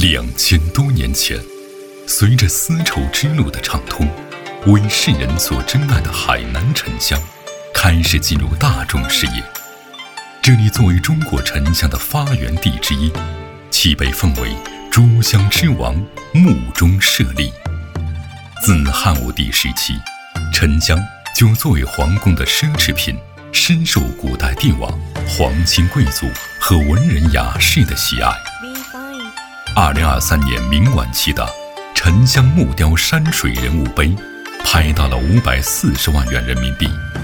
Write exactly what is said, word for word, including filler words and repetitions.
两千多年前，随着丝绸之路的畅通，为世人所珍爱的海南沉香开始进入大众视野。这里作为中国沉香的发源地之一，其被奉为诸香之王，墓中舍利。自汉武帝时期，沉香就作为皇宫的奢侈品，深受古代帝王、皇亲贵族和文人雅士的喜爱。二零二三年明晚期的沉香木雕山水人物碑，拍到了五百四十万元人民币，